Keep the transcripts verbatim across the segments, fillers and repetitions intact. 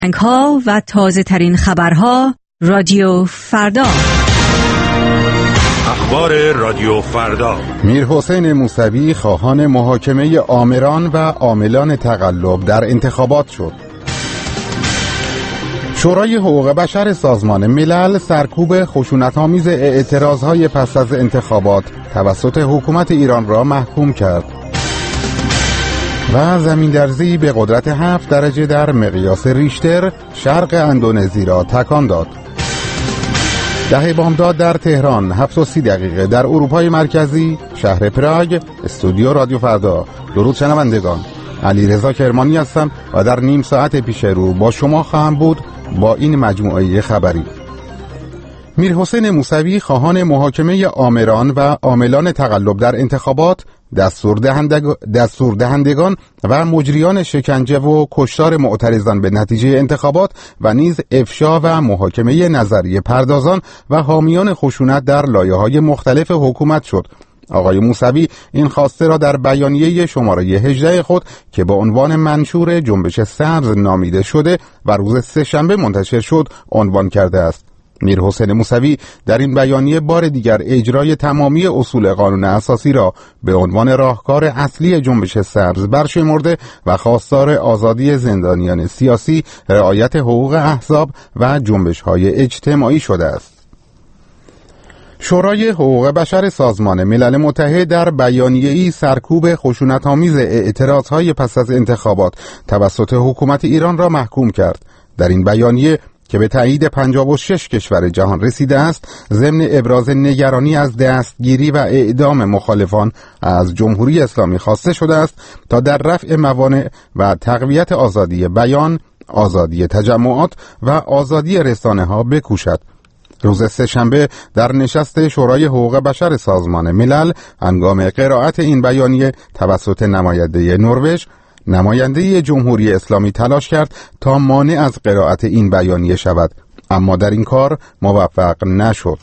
ها و تازه ترین خبرها رادیو فردا. اخبار رادیو فردا. میرحسین موسوی خواهان محاکمه آمران و عاملان تقلب در انتخابات شد. شورای حقوق بشر سازمان ملل سرکوب خشونت‌آمیز اعتراضهای پس از انتخابات توسط حکومت ایران را محکوم کرد و زمین‌لرزه‌ای به قدرت هفت درجه در مقیاس ریشتر شرق اندونزی را تکان داد. ده بامداد در تهران، هفت و سی دقیقه در اروپای مرکزی، شهر پراگ. استودیو رادیو فردا. درود شنوندگان، علیرضا کرمانی هستم و در نیم ساعت پیش رو با شما خواهم بود با این مجموعه خبری. میرحسین موسوی خواهان محاکمه آمران و عاملان تقلب در انتخابات، دستور, دهندگ... دستور دهندگان و مجریان شکنجه و کشتار معترضان به نتیجه انتخابات و نیز افشا و محاکمه نظری پردازان و حامیان خشونت در لایه‌های مختلف حکومت شد. آقای موسوی این خواسته را در بیانیه شماره هجده خود که با عنوان منشور جنبش سبز نامیده شده و روز سه‌شنبه منتشر شد عنوان کرده است. میرحسین موسوی در این بیانیه بار دیگر اجرای تمامی اصول قانون اساسی را به عنوان راهکار اصلی جنبش سبز برشمرده و خواستار آزادی زندانیان سیاسی، رعایت حقوق احزاب و جنبش‌های اجتماعی شده است. شورای حقوق بشر سازمان ملل متحد در بیانیه‌ای سرکوب خشونت‌آمیز اعتراضهای پس از انتخابات توسط حکومت ایران را محکوم کرد. در این بیانیه که به تایید پنجاه و شش کشور جهان رسیده است، ضمن ابراز نگرانی از دستگیری و اعدام مخالفان از جمهوری اسلامی خواسته شده است تا در رفع موانع و تقویت آزادی بیان، آزادی تجمعات و آزادی رسانه‌ها بکوشد. روز سه‌شنبه در نشست شورای حقوق بشر سازمان ملل هنگام قرائت این بیانیه توسط نماینده نروژ، نماینده جمهوری اسلامی تلاش کرد تا مانع از قرائت این بیانیه شود، اما در این کار موفق نشد.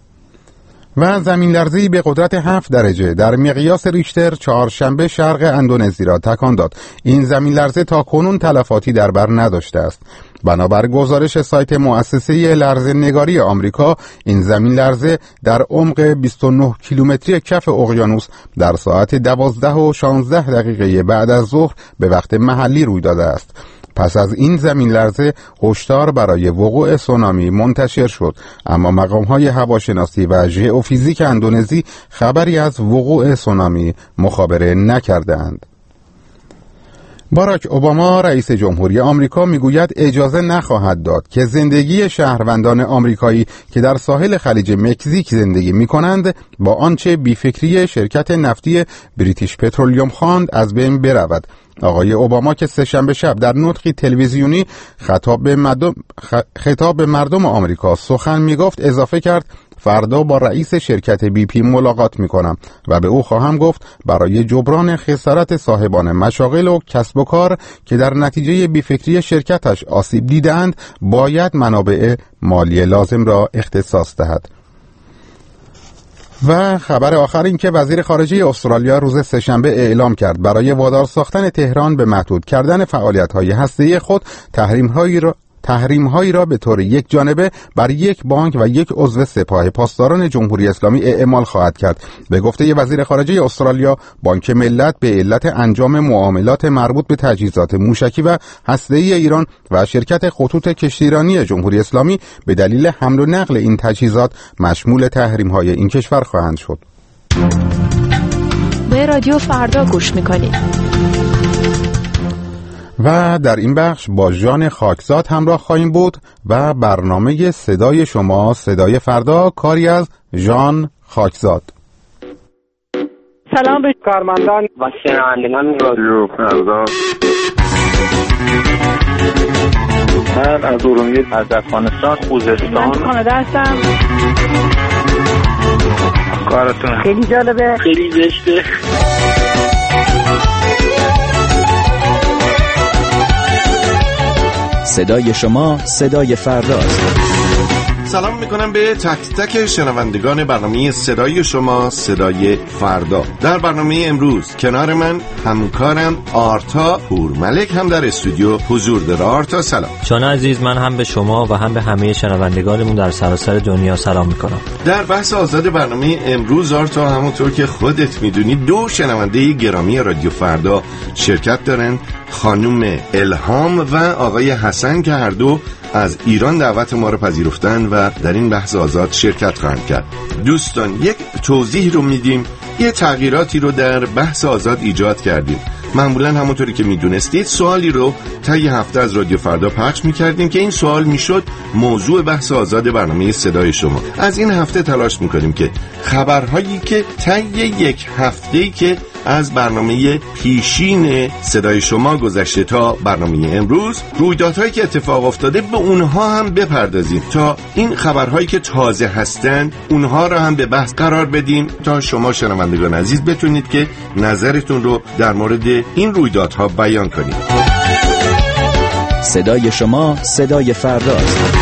و زمین‌لرزه‌ای به قدرت هفت درجه در مقیاس ریشتر چهارشنبه شرق اندونزی را تکان داد. این زمین‌لرزه تا کنون تلفاتی در بر نداشته است. بنابر گزارش سایت مؤسسه لرزه‌نگاری آمریکا، این زمین لرزه در عمق بیست و نه کیلومتری کف اقیانوس در ساعت دوازده و شانزده دقیقه بعد از ظهر به وقت محلی روی داده است. پس از این زمین لرزه هشدار برای وقوع سونامی منتشر شد، اما مقام‌های هواشناسی و ژئوفیزیک اندونزی خبری از وقوع سونامی مخابره نکردند. باراک اوباما رئیس جمهوری آمریکا میگوید اجازه نخواهد داد که زندگی شهروندان آمریکایی که در ساحل خلیج مکزیک زندگی می‌کنند با آنچه بیفکری شرکت نفتی بریتیش پترولیوم خواند از بین برود. آقای اوباما که سه‌شنبه شب در نطقی تلویزیونی خطاب به مردم خطاب به مردم آمریکا سخن میگفت، اضافه کرد فردا با رئیس شرکت بی پی ملاقات میکنم و به او خواهم گفت برای جبران خسارت صاحبان مشاغل و کسب و کار که در نتیجه بیفکری شرکتش آسیب دیدند باید منابع مالی لازم را اختصاص دهد. و خبر آخر این که وزیر خارجه استرالیا روز سه‌شنبه اعلام کرد برای وادار ساختن تهران به محدود کردن فعالیت‌های هسته‌ای خود تحریم‌هایی را تحریم‌هایی را به طور یک جانبه بر یک بانک و یک عضو سپاه پاسداران جمهوری اسلامی اعمال خواهد کرد. به گفته وزیر خارجه استرالیا، بانک ملت به علت انجام معاملات مربوط به تجهیزات موشکی و هسته‌ای ایران و شرکت خطوط کشتیرانی جمهوری اسلامی به دلیل حمل و نقل این تجهیزات مشمول تحریم‌های این کشور خواهند شد. به رادیو فردا گوش می‌کنید. و در این بخش با ژان خاکزاد همراه خواهیم بود و برنامه صدای شما صدای فردا کاری از ژان خاکزاد. سلام به کارمندان و شنوندگان رادیو فردا. من از ارومیه از افغانستان خوزستان من کانادا هستم. کارتون خیلی جالبه، خیلی زشته. صدای شما صدای فرداست. سلام میکنم به تک تک شنوندگان برنامه صدای شما، صدای فردا. در برنامه امروز کنار من همکارم آرتا پورملک هم در استودیو حضور داره. آرتا سلام. شما عزیز، من هم به شما و هم به همه شنوندگانمون در سراسر دنیا سلام میکنم. در بحث آزاد برنامه امروز آرتا، همونطور که خودت میدونی، دو شنونده گرامی رادیو فردا شرکت دارن، خانم الهام و آقای حسن، که هر دو از ایران دعوت ما رو پذیرفتن و در این بحث آزاد شرکت خواهند کرد. دوستان، یک توضیح رو میدیم، یه تغییراتی رو در بحث آزاد ایجاد کردیم. معمولا همونطوری که میدونستید سوالی رو طی هفته از رادیو فردا پخش میکردیم که این سوال میشد موضوع بحث آزاد برنامه صدای شما. از این هفته تلاش میکنیم که خبرهایی که طی یک هفته‌ای که از برنامه پیشین صدای شما گذشته تا برنامه امروز، رویدادهایی که اتفاق افتاده به اونها هم بپردازیم تا این خبرهایی که تازه هستند اونها را هم به بحث قرار بدیم تا شما شنوندگان عزیز بتونید که نظرتون رو در مورد این رویدادها بیان کنید. صدای شما، صدای فرداست.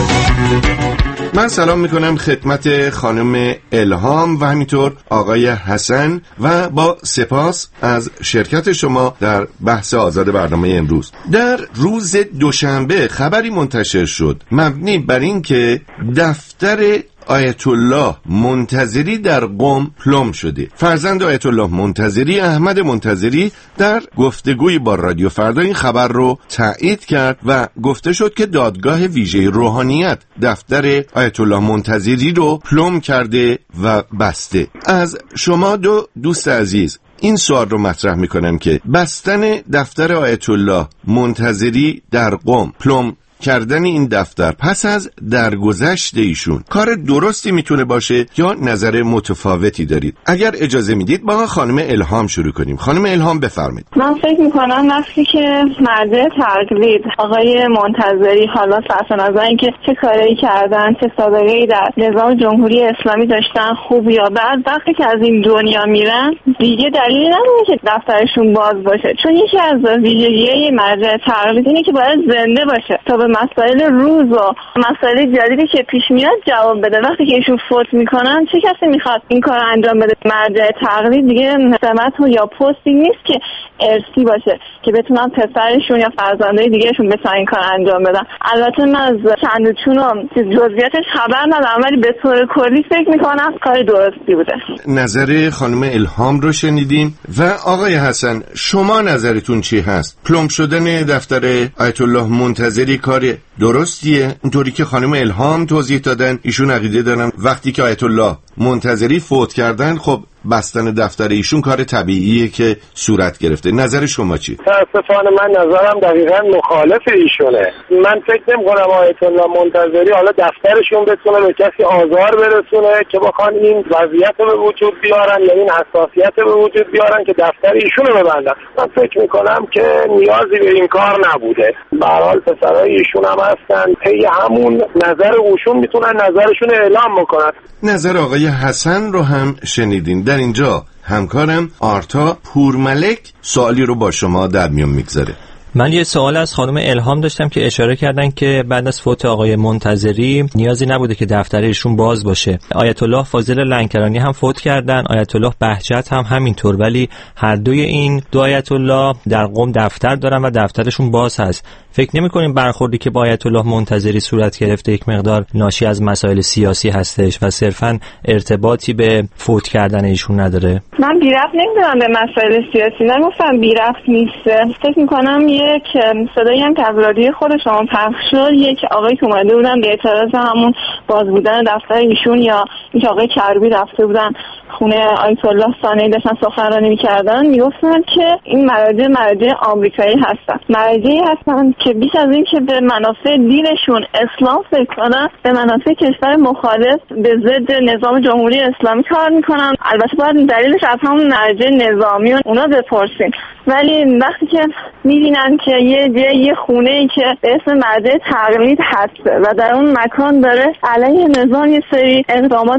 من سلام میکنم خدمت خانم الهام و همینطور آقای حسن و با سپاس از شرکت شما در بحث آزاد برنامه امروز. در روز دوشنبه خبری منتشر شد مبنی بر این که دفتر آیت الله منتظری در قم پلم شده. فرزند آیت الله منتظری، احمد منتظری، در گفتگوی با رادیو فردا این خبر رو تایید کرد و گفته شد که دادگاه ویژه روحانیت دفتر آیت الله منتظری رو پلم کرده و بسته. از شما دو دوست عزیز این سوال رو مطرح میکنم که بستن دفتر آیت الله منتظری در قم، پلم کردن این دفتر پس از درگذشت ایشون، کار درستی میتونه باشه یا نظر متفاوتی دارید؟ اگر اجازه میدید با خانم الهام شروع کنیم. خانم الهام بفرمایید. من فکر میکنم وقتی که مرجع تقلید آقای منتظری، حالا صرف نظر اینکه چه کاری کردن، چه سابقه‌ای در نظام جمهوری اسلامی داشتن، خوب یا بد، وقتی که از این دنیا میرن دیگه دلیلی نداره که دفترشون باز باشه، چون یکی از ویژگی‌های مرجع تقلید اینه که باید زنده باشه تا به مسائل روز و مسائل جدیدی که پیش میاد جواب بده. وقتی که ایشون فوت میکنن چه کسی میخواد این کار انجام بده؟ مرجع تقلید دیگه سمت یا پستی نیست که ارثی باشه که بتونن پسرشون یا فرزندای دیگهشون بتونن این کار انجام بدن. البته من از چندچون و جزئیاتش خبر ندارم، ولی به طور کلی فکر میکنم کار درستی بوده. نظر خانم الهام رو شنیدیم و آقای حسن، شما نظرتون چی هست؟ پلم شدن دفتر آیت الله منتظری کار درستیه؟ اونطوری که خانم الهام توضیح دادن، ایشون عقیده دارن وقتی که آیت الله منتظری فوت کردن، خب بستن دفتر ایشون کار طبیعیه که صورت گرفته. نظر شما چی؟ متاسفانه من نظرم دقیقاً مخالف ایشونه. من فکر نمی‌کنم آیت الله منتظری حالا دفترشون بتونه به کسی آزار برسونه که بخوان این وضعیت به وجود بیارن یا این حساسیت به وجود بیارن که دفتر ایشونو ببندن. من فکر می‌کنم که نیازی به این کار نبوده. به هر حال پسرای ایشون هم هستن، طی همون نظر ایشون میتونن نظرشون اعلام بکنن. نظر آقای حسن رو هم شنیدین. در اینجا همکارم آرتا پورملک سوالی رو با شما در میون میگذاره. من یه سوال از خانم الهام داشتم که اشاره کردن که بعد از فوت آقای منتظری نیازی نبوده که دفترشون باز باشه. آیت الله فاضل لنکرانی هم فوت کردن، آیت الله بهجت هم همینطور، ولی هر دوی این دو آیت الله در قم دفتر دارن و دفترشون باز هست. فکر نمی‌کنیم برخوردی که با آیت الله منتظری صورت گرفته یک مقدار ناشی از مسائل سیاسی هستش و صرفاً ارتباطی به فوت کردن ایشون نداره؟ من بی ربط نمی‌دونم به مسائل سیاسی، نگفتم بی ربط نیست. فکر می‌کنم یک صدایی هم که از رادیو خود شما پخش شد، یک آقای که اومده بودن به اعتراض همون باز بودن دفتر ایشون، یا یک آقای کربی رفته بودن خونه آیت الله ثانوی داشتن سخنرانی می‌کردن، میگفتن که این مراجع مراجع آمریکایی هستن، مراجعی هستن که بیش از این که به منافع دینشون اسلام فکر کنن، به منافع کشور مخالف به ضد نظام جمهوری اسلامی کار میکنن. البته باید دلیلش از همون مرجع نظامیون اونا بپرسین، ولی وقتی که میبینن که یه جای یه خونه‌ای که به اسم مرجع تقلید هست و در اون مکان داره علیه نظام یه سری اقدامات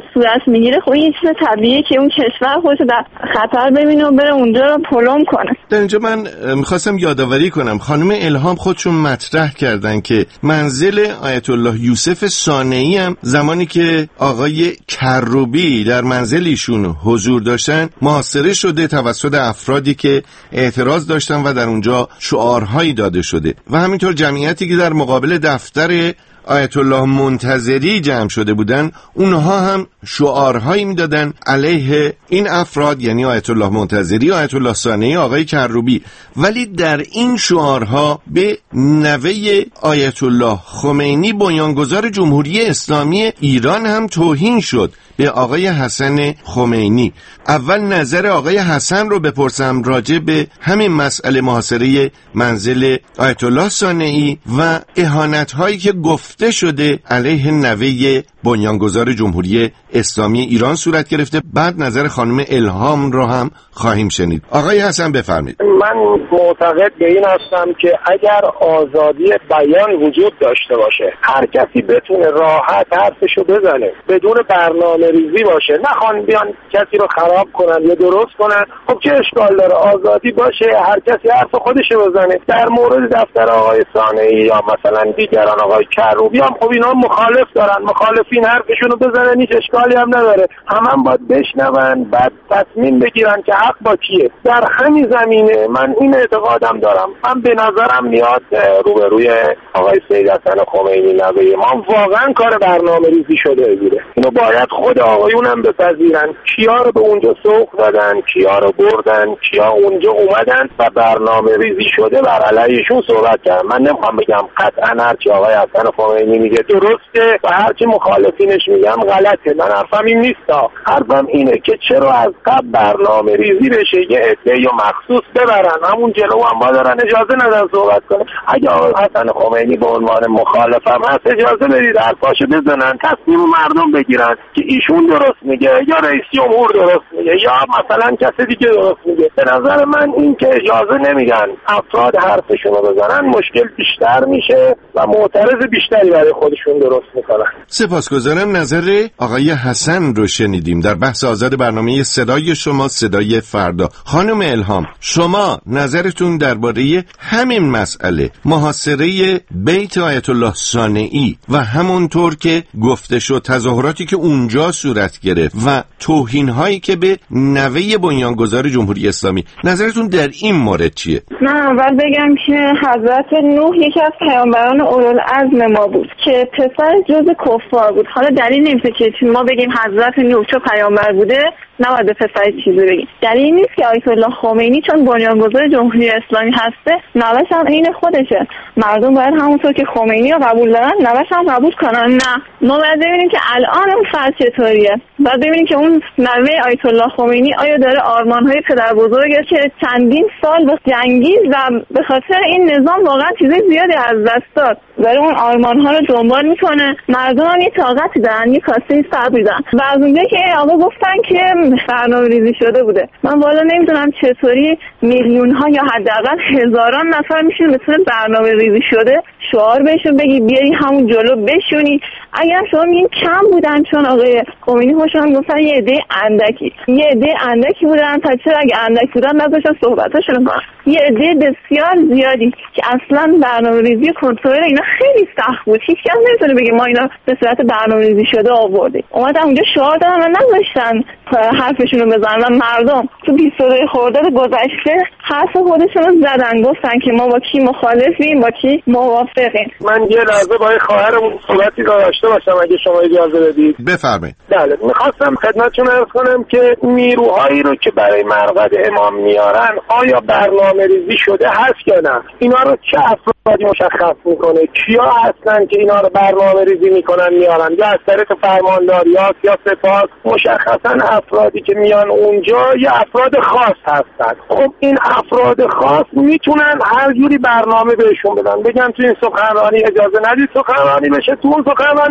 صورت میگیره، خب این چیز طبیعیه که اون کشور خودش در خطر ببینه و بره اونجا رو پلم کنه. در اینجا من میخواستم یادآوری کنم خانم الهام خودشون مطرح کردن که منزل آیت الله یوسف صانعی هم زمانی که آقای کروبی در منزل ایشون حضور داشتن محاصره شده توسط افرادی که اعتراض داشتن و در اونجا شعارهایی داده شده و همینطور جمعیتی که در مقابل دفتر آیت الله منتظری جمع شده بودن اونها هم شعارهایی میدادن علیه این افراد، یعنی آیت الله منتظری، آیت الله صانعی، آقای کروبی. ولی در این شعارها به نوه آیت الله خمینی بنیانگذار جمهوری اسلامی ایران هم توهین شد، به آقای حسن خمینی. اول نظر آقای حسن رو بپرسم راجع به همین مسئله محاصره منزل آیت الله صانعی و اهانت‌هایی که گفته شده علیه نوه بنیانگذار جمهوری اسلامی ایران صورت گرفته. بعد نظر خانم الهام رو هم خواهیم شنید. آقای حسن بفرمایید. من معتقد به این هستم که اگر آزادی بیان وجود داشته باشه، هر کسی بتونه راحت حرفشو بزنه بدون برنامه ریزی باشه، نخوان بیان کسی رو خراب کنن یا درست کنن، خب چه اشکال داره؟ آزادی باشه، هر کسی حرف خودشو بزنه. در مورد دفتر آقای صانعی یا مثلا دیگران آقای کروبی هم خب اینا مخالف دارن، مخالفین حرفشون رو بزنن، هیچ اشکالی هم نداره. هم هم باید بشنون بعد تصمیم بگیرن که حق با کیه. در همین زمینه من این اعتقادم دارم، من به نظرم میاد روبروی آقای سید حسن خمینی نوه ما واقعا کار برنامه ریزی شده بوده. اینو باید خود آقایون هم بپذیرن، کیا رو به اونجا سوق دادن، کیا رو بردن، کیا اونجا اومدن و برنامه ریزی شده بر علیهشون صحبت کردن. من نمیخوام بگم قطعا هرچی آقای حسن خمینی میگه درسته و هرچی مخالفینش میگم غلطه، من حرفم این نیستا. حرفم اینه که چرا از قبل برنامه ریزی بشه، یه عده یا مخصوص ببرن همون جلو هم ما دارن اجازه ندن صحبت کنه. اگه آقای حسن خمینی به عنوان مخالفم هست اجازه بدید حرفاشو بزنن، تصمیم مردم بگیرن که ایشون درست میگه یا رئیس جمهور درست میگه یا مثلا کسی دیگه درست میگه. به نظر من این که اجازه نمیدن افراد حرفشون رو بزنن مشکل بیشتر میشه و معترض بیشتری برای خودشون درست میکنن. سپاسگزارم. نظر آقای حسن رو شنیدیم در بحث آزاد برنامه صدای شما صدای فردا. خانم الهام، شما نظرتون درباره همین مسئله محاصره بیت آیت الله صانعی و همونطور که گفته شد تظاهراتی که اونجا صورت گرفت و توهین هایی که به نوه بنیانگذار جمهوری اسلامی، نظرتون در این مورد چیه؟ من اول بگم که حضرت نوح یکی از پیامبران اولوالعزم ما بود که پسر جز کفار بود. حالا دلیل نمیشه که ما بگیم حضرت نوح چون پیامبر بوده نباید به پسر چیزی بگیم. دلیل نیست که آیت الله خمینی چون بنیانگذار جمهوری اسلامی هسته نوش هم عین خودشه. مردم باید همونطور که خمینی رو قبول دارن نوش هم قبول کنن. نه، ما باید ببینیم که الان اون فرد چطوریه. باید ببینیم که اون نوه آیت الله خمینی آیا داره آرمان‌های پدر بزرگش که چندین سال با جنگید و به خاطر این نظام واقعا چیزای زیادی از دست داد، داره اون آرمان‌ها رو دنبال میکنه. مردم هم یه طاقتی دارن، یه کاسه صبر دارن. و از اونجا که آقا گفتن که برنامه ریزی شده بوده، من والا نمیدونم چطوری میلیون ها یا حداقل هزاران نفر میشن مثل برنامه ریزی شده شعار بهشون بگی بیاری همون جلو بشونی. اگر شما میگین کم بودن چون آقای خمینی هاشون گفتن یه عده اندکی یه عده اندکی بودن، تا چرا اگه اندک بودن نذاشتن صحبتاشون کنن. یه عده بسیار زیادی که اصلا برنامه ریزی کنترل اینا خیلی سخت بود، هیچ کس نمیتونه بگه ما اینا به صورت برنامه ریزی شده آوردیم. اومدن اونجا شعار دادن و نذاشتن حرفشون رو بزنن و مردم تو بیست و دو خرداد گذشته حرف خودشون رو زدن، گفتن که ما با کی مخالفیم با کی موافقیم. من یه لحظه با خواهرمون صحبتی داشته باشم اگه شما اجازه بدید. بفرمایید. بله، می‌خواستم خدمتتون عرض کنم که نیروهایی رو که برای مرقد امام میارن آیا برنامه ریزی شده هست یا نه؟ اینا رو چه افرادی مشخص میکنه؟ کیا هستن که اینا رو برنامه ریزی میکنن میارن؟ یا از طریق فرمانداریات یا سپاه؟ مشخصا افرادی که میان اونجا یا افراد خاص هستن. خب این افراد خاص میتونن هر جوری برنامه بهشون بدن، بگن تو این سخنرانی اجازه ندید سخنرانی بشه، تو اون سخنرانی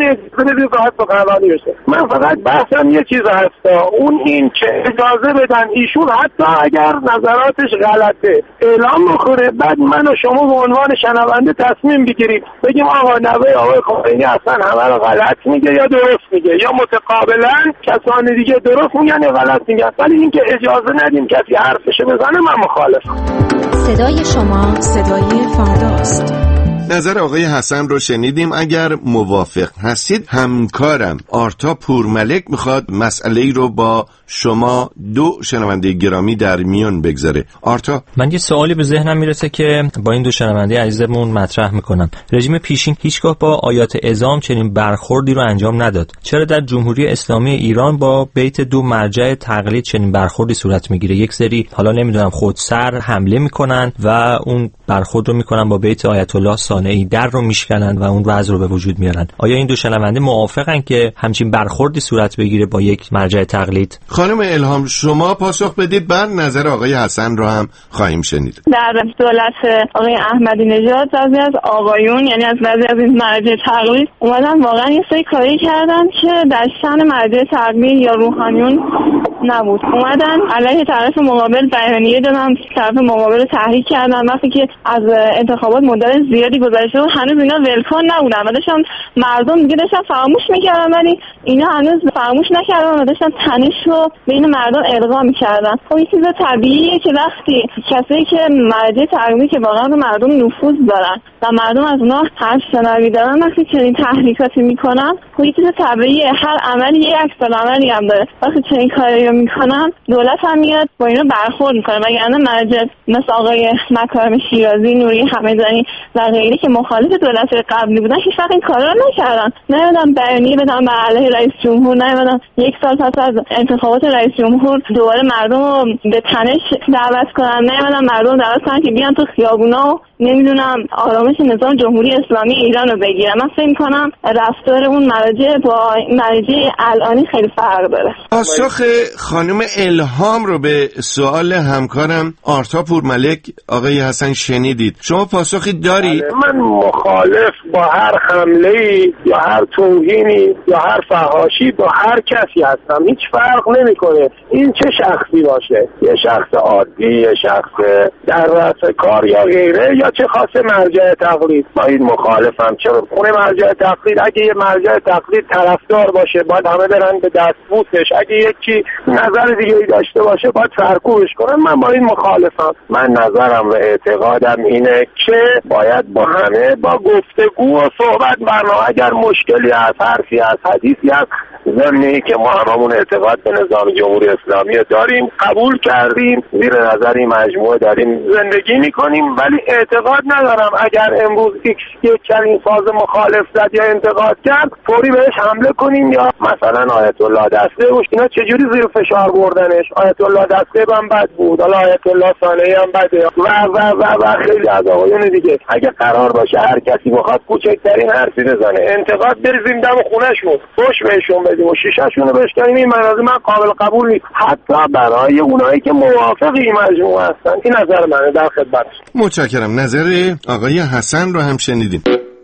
اجازه بدید راحت سخنرانی بشه. من فقط بحثم یه چیز هست، اون این که اجازه بدن ایشون حتی اگر نظراتش غلطه اعلام بکنه، بعد من و شما به عنوان شنونده تصمیم بگیریم بگیم آقا نوه آقای خمینی اصلا همه رو غلط میگه یا درست میگه، یا متقابلا کسان دیگه درست میگن یا غلط میگن. ولی اینکه اجازه ندیم کسی حرفشو بزنه من مخالفم. صدای شما صدای فرداست. نظر آقای حسن رو شنیدیم. اگر موافق هستید همکارم آرتا پورملک میخواد مسئله ای رو با شما دو شنونده گرامی در میان بگذاره. آرتا، من یه سوالی به ذهنم میرسه که با این دو شنونده عزیزمون مطرح میکنم. رژیم پیشین هیچگاه با آیات اعزام چنین برخوردی رو انجام نداد. چرا در جمهوری اسلامی ایران با بیت دو مرجع تقلید چنین برخوردی صورت میگیره؟ یک سری حالا نمیدونم خودسر حمله میکنن و اون برخورد رو میکنن با بیت آیت الله صانعی، در رو میشکنن و اون وضع رو به وجود میارن. آیا این دو شنونده موافقن که همچین برخوردی صورت بگیره با یک مرجع تقلید؟ خانم الهام شما پاسخ بدید، بعد نظر آقای حسن رو هم خواهیم شنید. در دولت آقای احمدی نژاد بعضی از آقایون، یعنی از بعضی از این مرجع تقلید اومدن واقعا یه سری کاری کردن که در شأن مرجع تقلید یا روحانیون نبود. اومدن علیه طرف مقابل بیانیه دادن، طرف مقابل تحریک کردن. وقتی که از انتخابات مدت زیادی گذشته و هنوز اینا ولکن نبودن و داشتن مردم دیگه داشتن فراموش میکردن، ولی اینا هنوز فراموش نکردن و داشتن تنش رو بین مردم القا میکردن. خب این چیز طبیعیه که وقتی کسایی که مرجع تقلیدی که واقعا رو مردم نفوذ دارن و مردم از اونا حرف شنوی دارن، وقتی چنین تحریکاتی میکنن، خب این چیز طبیعیه. هر عملی یک عکس‌العملی هم داره. وقتی چنین کاری رو میکنن دولت هم میاد با اینا برخورد میکنه. وگرنه مرجع مثل آقای مکارم شیرازی، نوری همدانی و غیره که مخالف دولت قبلی بودن هیچ وقت این کارا رو نکردن. نمیدونم بیانیه بدن بر علیه رئیس جمهور، نمیدونم یک سال پس از انتخابات رئیس جمهور دوباره مردم رو به تنش دعوت کنن، نمیدونم مردم دعوت کنن که بیان تو خیابونا و نمیدونم آرامش نظام جمهوری اسلامی ایران رو بگیرن. من فکر می‌کنم رفتار اون مرجع با مرجع الانی خیلی فرق داره. پاسخ خانم الهام رو به سوال همکارم آرتا پورملک آقای حسن شنیدید. شما پاسخی داری؟ من مخالف با هر حمله‌ای یا هر توهینی یا هر فحاشی با هر کسی هستم. هیچ فرق نمی‌کنه این چه شخصی باشه، یه شخص عادی، یه شخص در رأس کار یا غیره، یا چه خاصه مرجع تقلید. با این مخالفم. چرا اون مرجع تقلید اگه یه مرجع تقلید طرفدار باشه باید همه برن به دستبوسش، اگه یکی نظر دیگه ای داشته باشه باید سرکوبش کنن. من با این مخالفم. من نظرم و اعتقادم اینه که باید با همه با گفتگو و صحبت برنامه، اگر مشکلی از حرفی از حدیثی هست، ضمنی که ما هممون اعتقاد به نظام جمهوری اسلامی داریم، قبول کردیم، زیر نظر این مجموعه داریم زندگی میکنیم، ولی اعتقاد ندارم اگر امروز ایکس یک چنین فاز مخالف زد یا انتقاد کرد فوری بهش حمله کنیم، یا مثلا آیت الله دستگیر اینا چجوری زیر فشار بردنش. آیت الله دستگیر هم بد بود، حالا آیت الله صانعی هم بده و و و و خیلی از آقایون دیگه. اگه قرار باشه هر کسی بخواد کوچکترین حرفی بزنه انتقاد بریزیم دم خونه‌شون، فوش بهشون بدیم و شیشه‌شون رو بشکنیم، این مناظر من قابل قبول نیست، حتی برای اونایی که موافق این مجموعه هستن. این نظر منه. در خدمت. متشکرم. نظر آقای حسن رو هم شنیدیم.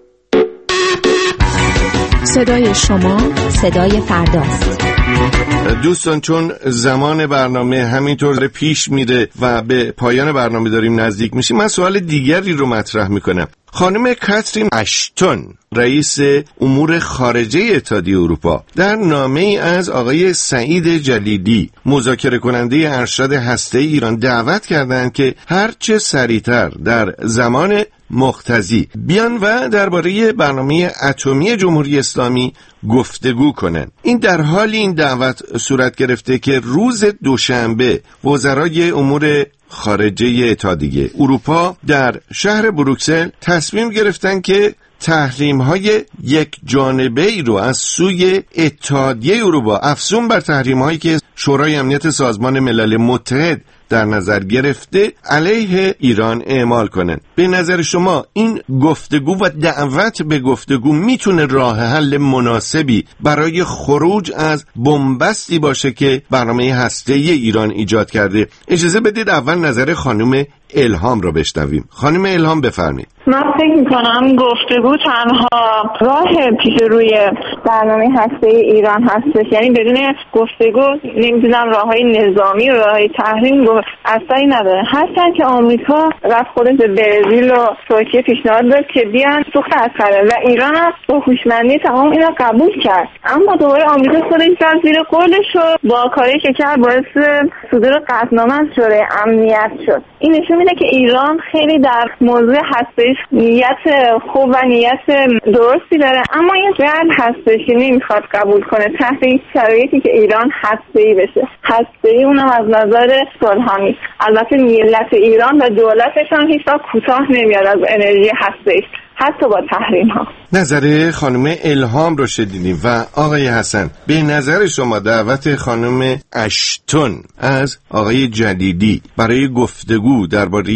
صدای شما صدای فرداست. دوستان چون زمان برنامه همینطور پیش میره و به پایان برنامه داریم نزدیک میشیم، من سوال دیگری رو مطرح میکنم. خانم کاترین اشتون رئیس امور خارجه اتحادیه اروپا در نامه‌ای از آقای سعید جلیلی مذاکره کننده ارشد هسته‌ای ایران دعوت کردند که هرچه سریعتر در زمان مقتضی بیان و درباره برنامه اتمی جمهوری اسلامی گفتگو کنند. این در حال این دعوت صورت گرفته که روز دوشنبه وزرای امور خارجه اتحادیه اروپا در شهر بروکسل تصمیم گرفتن که تحریم‌های یک جانبه‌ای رو از سوی اتحادیه اروپا افزون بر تحریم‌هایی که شورای امنیت سازمان ملل متحد در نظر گرفته علیه ایران اعمال کنند. به نظر شما این گفتگو و دعوت به گفتگو میتونه راه حل مناسبی برای خروج از بنبستی باشه که برنامه هسته‌ای ایران ایجاد کرده؟ اجازه بدید اول نظر خانم الهام رو بشنویم. خانم الهام بفرمایید. من فکر میکنم گفتگو تنها راه پیش روی برنامه هسته‌ای ایران هستش، یعنی بدون گفتگو نمیدونم راههای نظامی و راههای تحریم اثری نداره. هرچند که آمریکا رفت خودش به برزیل و ترکیه پیشنهاد داد که بیان سوخت اسلحه و ایران هم با هوشمندی تمام اینا قبول کرد، اما دوباره آمریکا خودش رفت زیر قولش و با کاری که کرد باعث صدور قطعنامه از شورای امنیت شد. این نشون میده که ایران خیلی در موضوع هسته‌ایش نیت خوب و نیت درستی داره، اما این غرب هسته‌ای نمیخواد قبول کنه تحت این شرایطی که ایران هسته‌ای بشه. هسته‌ای اونم از نظر صلح‌آمیز. البته ملت ایران و دولتش هم هیچ وقت کوتاه نمیاد از انرژی هسته‌ای، حتی با تحریم ها. نظر خانم الهام رو شنیدیم و آقای حسن، به نظر شما دعوت خانم اشتون از آقای جلیلی برای گفتگو درباره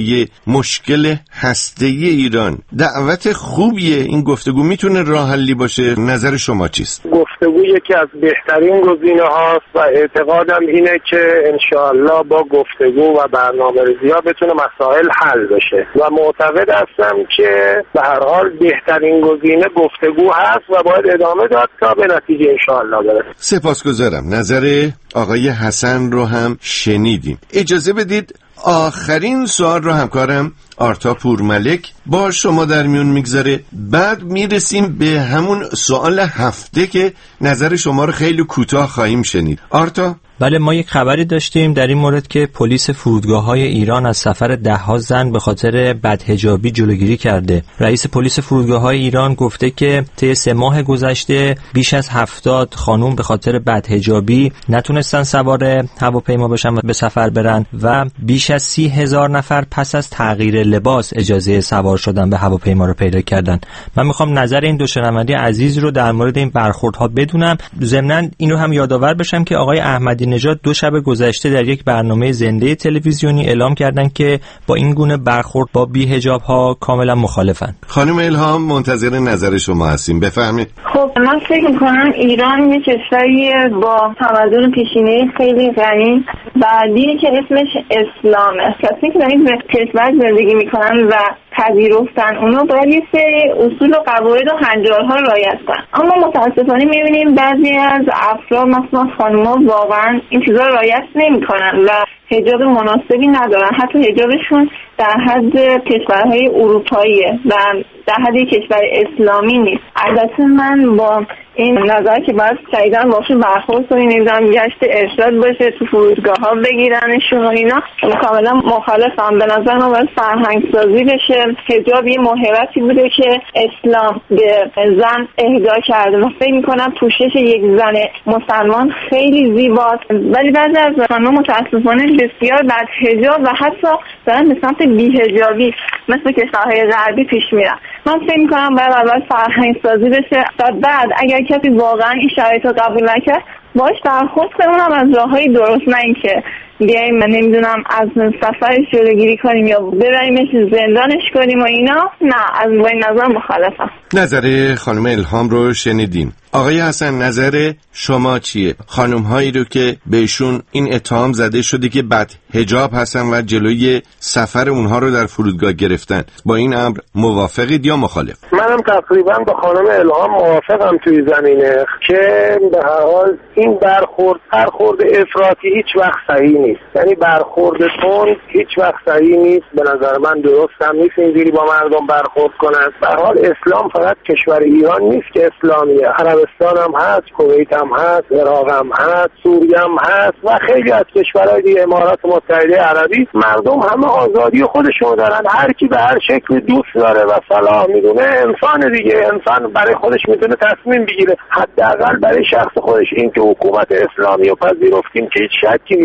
مشکل هسته‌ای ایران دعوت خوبیه؟ این گفتگو میتونه راه حلی باشه؟ نظر شما چیست؟ گفتگو یکی از بهترین گزینه هاست و اعتقادم اینه که انشاءالله با گفتگو و برنامه‌ریزی‌ها بتونه مسائل حل بشه و معتقد هستم که به هر حال بهترین گزینه گفتگو هست و باید ادامه داد تا به نتیجه انشاءالله برسه. سپاسگزارم. نظر آقای حسن رو هم شنیدیم. اجازه بدید آخرین سوال رو همکارم آرتا پورملک با شما در میون میگذاره، بعد میرسیم به همون سوال هفته که نظر شما رو خیلی کوتاه خواهیم شنید. آرتا؟ بله، ما یک خبری داشتیم در این مورد که پلیس فرودگاه‌های ایران از سفر ده‌ها زن به خاطر بدحجابی جلوگیری کرده. رئیس پلیس فرودگاه‌های ایران گفته که طی سه ماه گذشته بیش از هفتاد خانم به خاطر بدحجابی نتونستن سوار هواپیما بشن و به سفر برن و بیش از سی هزار نفر پس از تغییر لباس اجازه سوار شدن به هواپیما رو پیدا کردن. من میخوام نظر این دو شنونده عزیز رو در مورد این برخوردها بدونم. ضمناً اینو هم یادآور بشم که آقای احمدی نژاد دو شب گذشته در یک برنامه زنده تلویزیونی اعلام کردن که با این گونه برخورد با بی‌حجاب ها کاملا مخالفن. خانم الهام منتظر نظر شما هستیم، بفرمایید. خب من فکر می‌کنم ایران یک کشوری با تمدن پیشینه خیلی غنی و دینی که اسمش اسلامه. کسی که در این کشور زندگی میکنن و پذیرفتن اونو باید یه سری اصول و قواعد و هنجارها رعایت کنن، اما متاسفانه میبینیم بعضی از افراد مثلا خانم‌ها واقعا این چیزا رو رعایت نمیکنن و حجاب مناسبی ندارن. حتی حجابشون در حد کشورهای اروپاییه و در حد کشور اسلامی نیست. البته من با این نظر که باید سریعا باشون برخورد کنیم، نمیدونم گشت ارشاد باشه تو فرودگاه ها بگیرنشون و اینا، کاملا مخالفم. به نظر من باید فرهنگ سازی بشه. حجاب یه موهبتی بوده که اسلام به زن اهدا کرده و فکر میکنم پوشش یک زن مسلمان خیلی زیباست، ولی بعضی از زنان متاسفانه بسیار بد حجاب و حتی دارن به سمت بی‌حجابی مثل کشورهای غربی پیش میرن. من فکر میکنم باید اول فرهنگ سازی بشه و بعد اگر کسی واقعا این شرایط رو قبول نکرد باش برخورد کنیم، اونم از راههای درست، نه اینکه بیاییم من نمیدونم از سفرش جلوگیری کنیم یا ببریمش زندانش کنیم و اینا. نه، از این نظر مخالفم. نظر خانم الهام رو شنیدیم. آقای حسن نظر شما چیه؟ خانم هایی رو که بهشون این اتهام زده شده که بد حجاب هستن و جلوی سفر اونها رو در فرودگاه گرفتن، با این امر موافقید یا مخالف؟ منم تقریبا با خانم الهام موافقم توی زمینه که به هر حال این برخورد برخورد افراطی هیچ وقت صحیح نیست. یعنی برخورد تند هیچ وقت صحیح نیست. به نظر من درست هم نیست اینجوری با مردم برخورد کنن. به هر حال اسلام فقط کشور ایران نیست که اسلامیه، عربستان هم هست، کویت هم هست، عراق هم هست، سوریه هم هست و خیلی از کشورهای دیگه، امارات متحده عربی. مردم همه آزادی خودشون دارن، هر کی به هر شکل دوست داره و صلاح میدونه انسان دیگه. انسان برای خودش میتونه تصمیم بگیره، حداقل برای شخص خودش. این که حکومت اسلامی رو پذیرفتیم که هیچ شکی نیست، ولی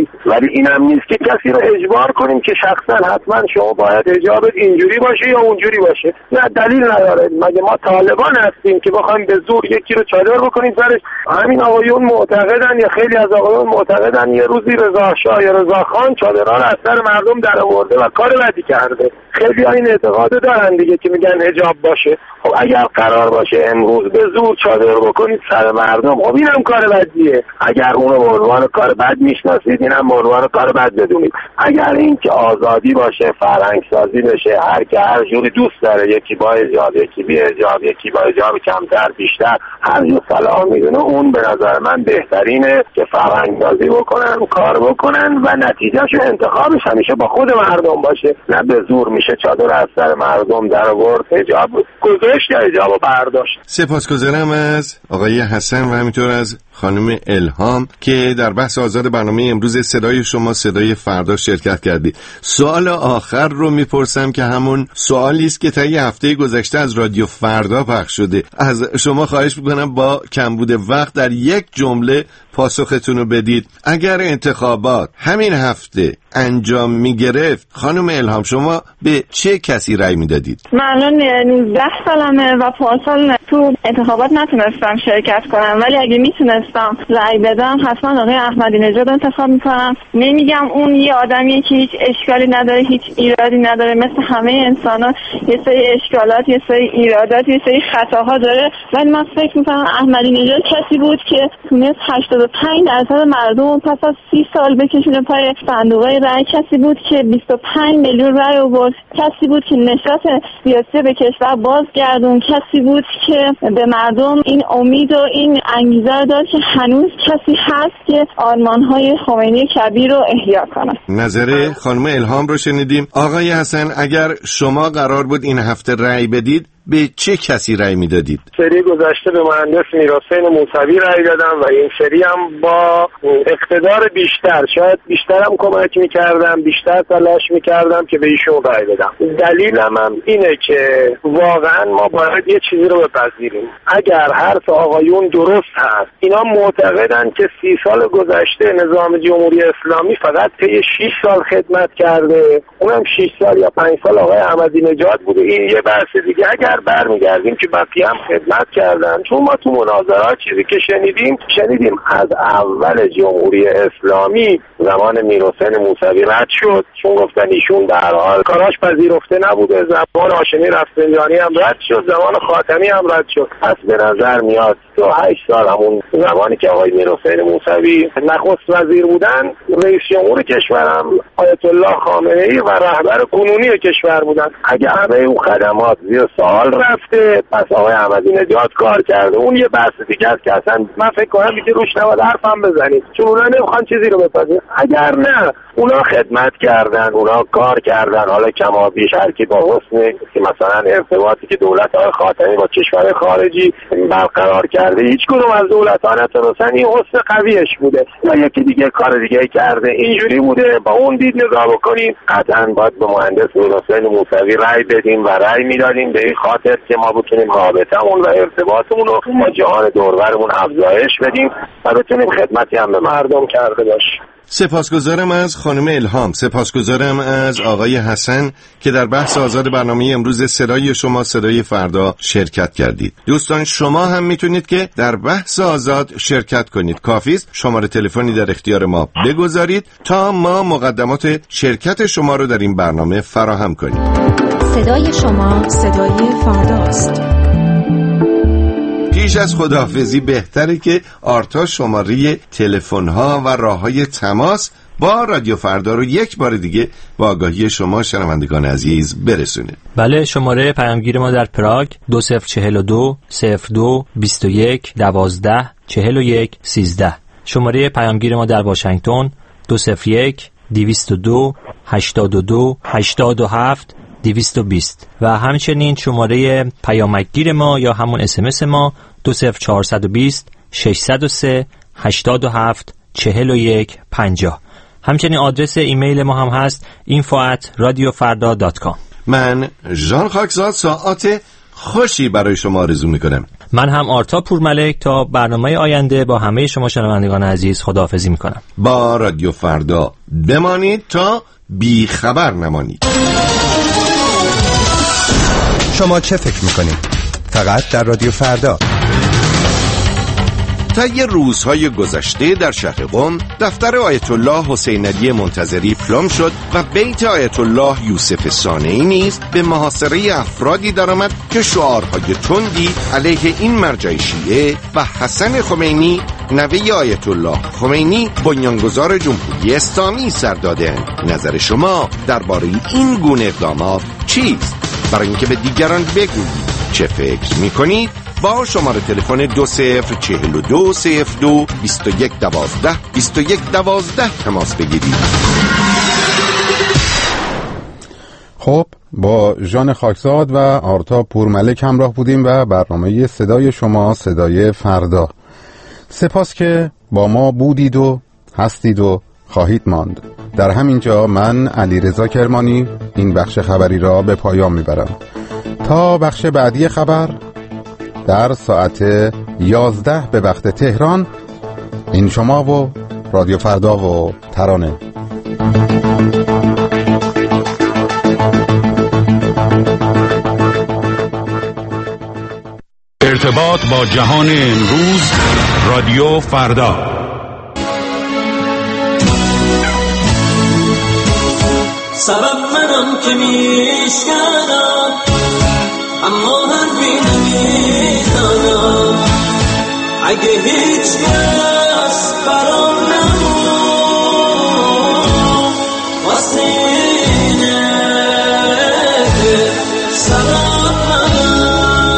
اینم نیست که کسی رو اجبار کنیم که شخصا حتما شما باید حجابت اینجوری باشه یا اونجوری باشه. نه، دلیل نداره. مگه ما طالبان هستیم که بخوایم به زور یکی رو چادر بکنیم سرش؟ همین آقایون معتقدن یا خیلی از آقایون معتقدن یه روزی رضا شاه یا رضا خان چادرها رو از سر مردم در آورده و کار بدی کرده. خیلی ها این اعتقاد دارن دیگه که میگن حجاب باشه. خب اگر قرار باشه امروز به زور چادر بکنید سر مردم، خب اینم کار بدیه. اگر اونو به عنوان کار بد میشناسید، اینم به عنوان کار بد بدونید. اگر این که آزادی باشه، فرهنگ سازی بشه، هر که هر جوری دوست داره، یکی با حجاب، یکی بی حجاب، یکی با حجاب کمتر بیشتر، هر جور صلاح میدونه، اون به نظر من بهترینه که فرهنگ سازی بکنن، کار بکنن و نتیجهش انتخابش همیشه با خود مردم باشه، نه به زور میشه چادر از سر مردم در آورد، حجاب گذاشت یا حجابو برداشت. سپاسگزارم از آقای حسن و همینطور از خانم الهام که در بحث آزاد برنامه امروز صدای شما صدای فردا شرکت کردید. سوال آخر رو میپرسم که همون سوالی است که طی هفته گذشته از رادیو فردا پخش شده. از شما خواهش میکنم با کمبود وقت در یک جمله پاسختون رو بدید. اگر انتخابات همین هفته انجام میگرفت، خانم الهام شما به چه کسی رأی میدادید؟ من الان نوزده سالمه و پارسال تو انتخابات نتونستم شرکت کنم، ولی اگه میتونستم رأی بدم حتما آقای احمدی نژاد انتخاب میکنم. نمیگم اون یه آدمیه که هیچ اشکالی نداره، هیچ ایرادی نداره، مثل همه انسان‌ها یه سری اشکالات، یه سری ایرادات، یه سری خطاها داره، ولی من فکر میکنم احمدی نژاد کسی بود که تونست هشتاد و پنج درصد مردم پس از سی سال بکشونه پای صندوق رأی، کسی بود که بیست و پنج میلیون رأی آورد، کسی بود که نشاط سیاسی به کشور بازگردون، کسی بود که به مردم این امید و این انگیزه داد که هنوز کسی هست که آرمان‌های خمینی کبیر رو احیا کنه. نظر خانم الهام رو شنیدیم. آقای حسن، اگر شما قرار بود این هفته رأی بدید، به چه کسی رأی میدادید؟ سری گذشته به مهندس میرحسین موسوی رأی دادم و این سری هم با اقتدار بیشتر، شاید بیشترم کمک میکردم، بیشتر تلاش میکردم که به ایشون رأی بدم. دلیلم هم اینه که واقعا ما باید یه چیزی رو بپذیریم. اگر حرف آقایون درست هست، اینا معتقدن که سی سال گذشته نظام جمهوری اسلامی فقط طی شش سال خدمت کرده، اونم شش سال یا پنج سال آقای احمدی نژاد بوده. این یه بحث دیگه. اگر برمیگردیم که بقیه هم خدمت کردن، چون ما تو مناظرات چیزی که شنیدیم شنیدیم از اول جمهوری اسلامی زمان میرحسین موسوی رد شد، چون گفتن ایشون در حال کاراش پذیرفته نبوده. زمان هاشمی رفسنجانی هم رد شد، زمان خاتمی هم رد شد. پس به نظر میاد تو هشت سال همون زمانی که آقای میرحسین موسوی نخست وزیر بودن، رئیس جمهور کشورم آیت الله خامنه‌ای و رهبر کنونی کشور بودن. اگه همه اون خدمات زیر سوال رفته، پس آقای احمدی نژاد کار کرده. اون یه بحث دیگه است که اصلا من فکر کنم دیگه روش نباید حرفم بزنید، چون اونا نمیخوان چیزی رو بپذیرن. اگر نه، اونا خدمت کردن، اونا کار کردن، حالا کما بیش هر کی با حسن که مثلا ارتباطی که دولت‌های خاتمی با کشور خارجی برقرار کرده، هیچ کدوم از دولت‌ها نتونستن این حسن قویش بوده. یا یکی دیگه کار دیگه کرده، اینجوری بوده. با اون دید نگاه بکنیم، قطعاً باید به مهندس میرحسین موسوی رأی بدیم و رأی میدادیم به این خاطر که ما بتونیم رابطمون و ارتباطمون رو با جهان دور و برمون افزایش بدیم و بتونیم خدمتی هم به مردم کرده باشیم. سپاسگزارم از خانم الهام، سپاسگزارم از آقای حسن که در بحث آزاد برنامه امروز صدای شما صدای فردا شرکت کردید. دوستان، شما هم میتونید که در بحث آزاد شرکت کنید. کافی است شماره تلفنی در اختیار ما بگذارید تا ما مقدمات شرکت شما رو در این برنامه فراهم کنیم. صدای شما صدای فرداست. پیش از خداحافظی بهتره که آرتا شماره تلفن‌ها و راه‌های تماس با رادیو فردا رو یک بار دیگه با آگاهی شما شنوندگان عزیز برسونه. بله، شماره پیامگیر ما در پراگ دو صفر چهل و دو صفر دو بیست و یک دوازده چهل و یک سیزده. شماره پیامگیر ما در واشنگتن دو صفر یک دویست و دو هشتاد و دو هشتاد و هفت دویست و بیست و همچنین شماره پیامگیر ما یا همون اسمس ما دو صفر چهارصد و بیست ششصد و سه هشتاد و هفت چهل و یک پنجاه. همچنین آدرس ایمیل ما هم هست اینفو ات رادیو فردا دات کام. من ژان خاکزاد ساعت خوشی برای شما آرزو میکنم. من هم آرتا پورملک تا برنامه آینده با همه شما شنوندگان عزیز خداحافظی میکنم. با رادیو فردا بمانید تا بی خبر نمانید. شما چه فکر میکنید؟ فقط در رادیو فردا. طی روزهای گذشته در شهر قم دفتر آیت الله حسین علی منتظری پلم شد و بیت آیت الله یوسف صانعی نیز به محاصره افرادی درآمد که شعارهای تندی علیه این مرجع شیعه و حسن خمینی نوه آیت الله خمینی بنیانگذار جمهوری اسلامی سر دادند. نظر شما درباره این گونه اقدامات چیست؟ برای اینکه به دیگران بگویید چه فکر میکنید با شماره تلفن دو صفر چهل و دو صفر دو بیست و یک دوازده بیست و یک دوازده تماس بگیرید. خب با ژان خاکزاد و آرتا پورملک همراه بودیم و برنامه صدای شما صدای فردا. سپاس که با ما بودید و هستید و خواهید ماند. در همین جا من علیرضا کرمانی این بخش خبری را به پایان میبرم تا بخش بعدی خبر در ساعت یازده به وقت تهران. این شما و رادیو فردا و ترانه. ارتباط با جهان امروز، رادیو فردا. سبب منم که میشکنم اما حرفی نمیزنم. اگه هیچ کس برام نمون واسه اینه که سبب منم.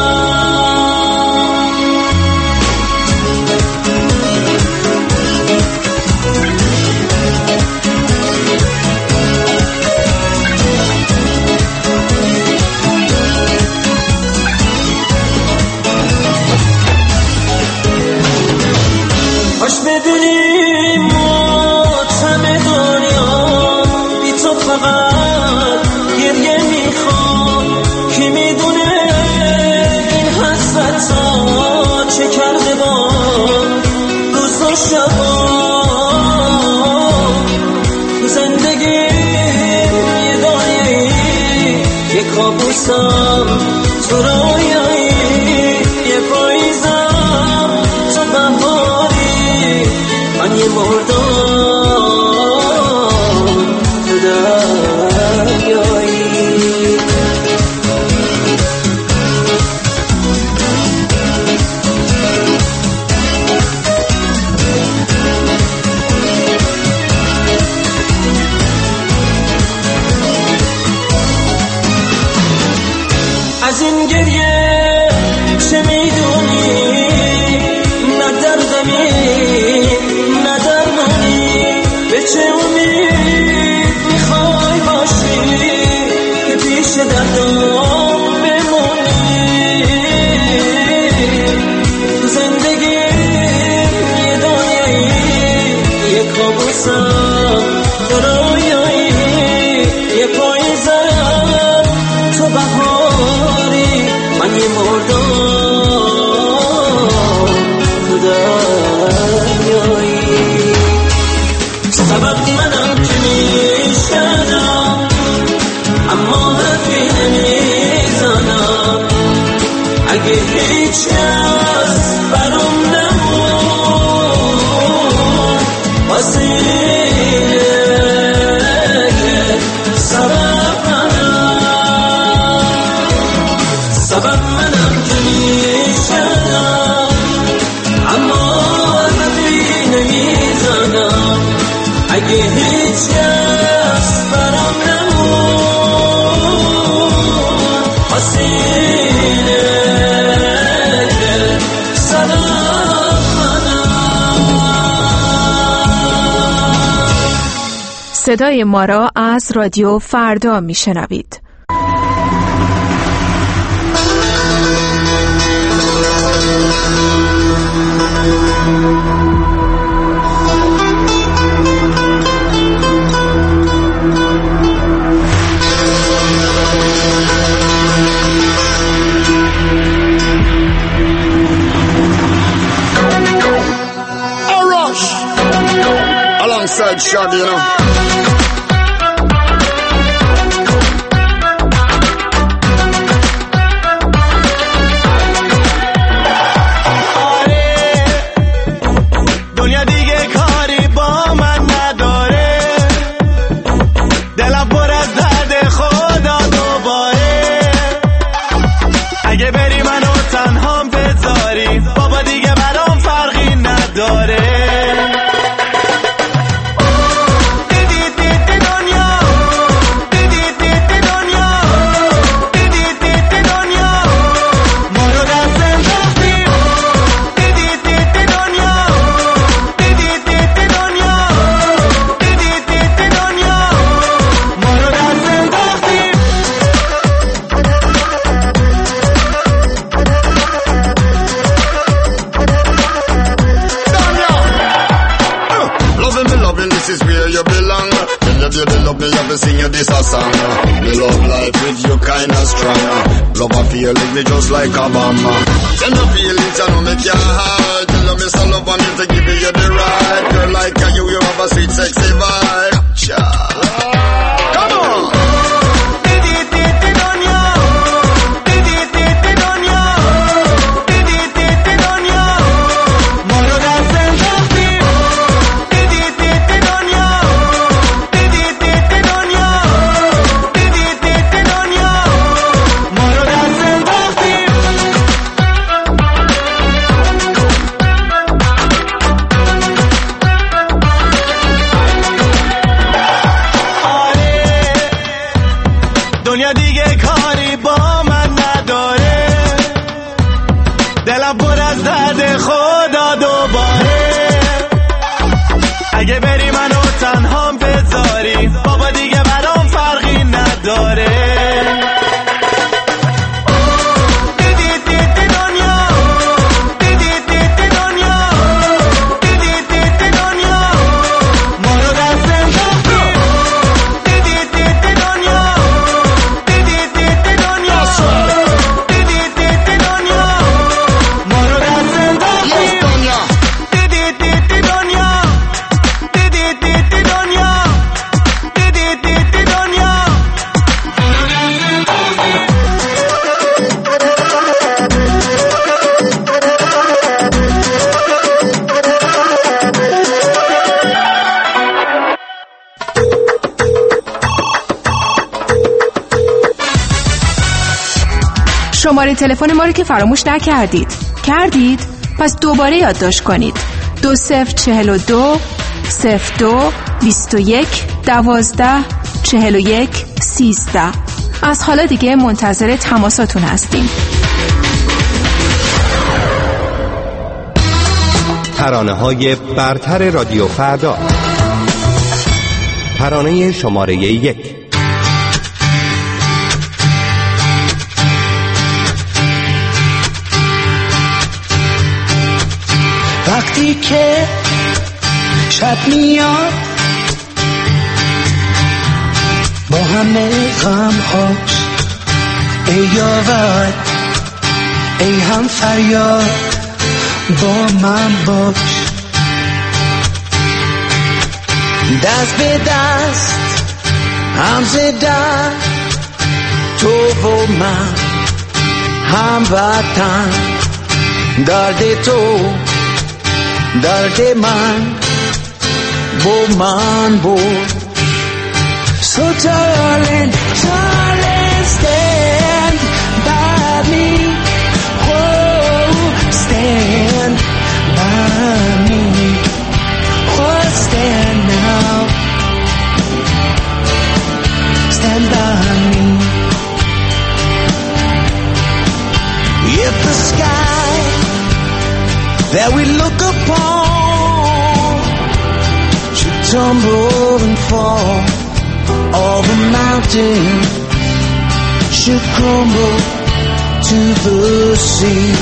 خوش بدونی موتم دنیا بی تو فقط گریه میخوام. کی میدونه این حسرت ها چه کرده با روز و شبا. تو زندگی یه دایه‌ای یه کابوسم تو رویایی یه پاییزم تو بهاری من یه مردم تو دریایی. از این گریه چه میدونی؟ نه دردمی نه درمانی. به چه امید میخوای باشی که پیش دردم بمونی؟ تو زندگی یه دنیایی یه کابوسم تو رویایی یه پاییزم تو بهاری من یه مردم تو دریایی. سبب منم که میشکنم اما حرفی نمیزنم. اگه هیچ کس برام نمون واسه اینه که سبب منم. سبب منم که میشکنم اما حرفی نمیزنم. اگه هیچ کس برام نمون واسه اینه که سبب منم. صدای ما را از رادیو فردا میشنوید. Eastside Shaggy, you know. Sing you this a song. Me love life with you kinda strong. Love a feeling me just like a bomb. Send the feelings I know make your heart. Tell me some love and me to give you the right. Girl like you, you have a sweet sexy vibe. Cha. Come on. شماره تلفن ما رو که فراموش نکردید. کردید؟ پس دوباره یادداشت کنید. دو صفر چهل و دو صفر دو بیست و یک دوازده چهل و یک سیزده. از حالا دیگه منتظر تماساتون هستیم. ترانه های برتر رادیو فردا. ترانه شماره یک. وقتی که شب میاد با همه غم هاش، ای یاور ای هم فریاد با من باش. دست به دست هم زدن تو و من، هم وطن. درد تو درد من با من بود. So darling, darling, stand by me. Oh, stand by me. Oh, stand now. Stand by me. If the sky that we look upon should tumble and fall, all the mountains should crumble to the sea,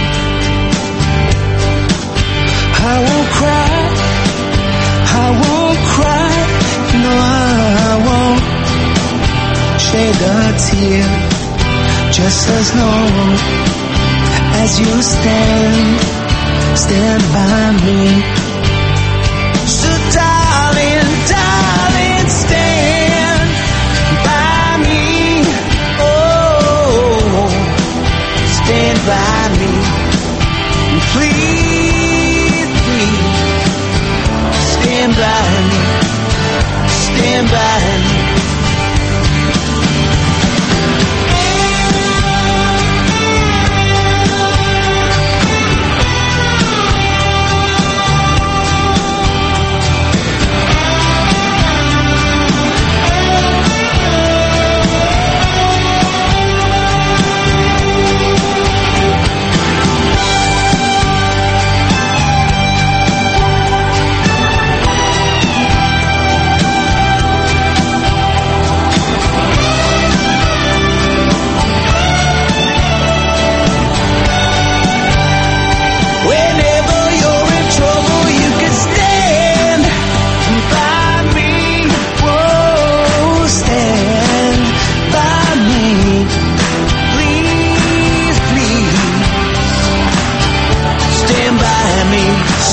I won't cry, I won't cry, no I won't shed a tear, just as long as you stand, stand by me. So darling,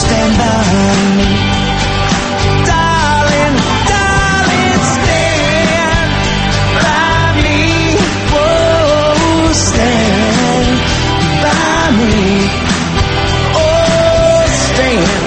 stand by me. Darling, darling, stand by me. Oh, stand by me. Oh, stand.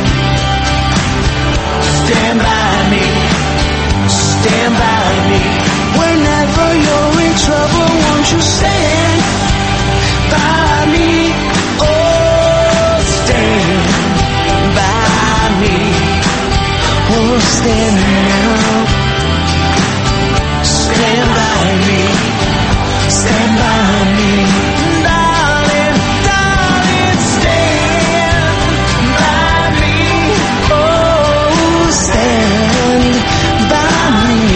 Stand by me. Stand by me. Whenever you're in trouble, won't you stand by me? Oh, stand by me. Oh, stand now. Stand by me. Stand by me. Darling, darling, stand by me. Oh, stand by me.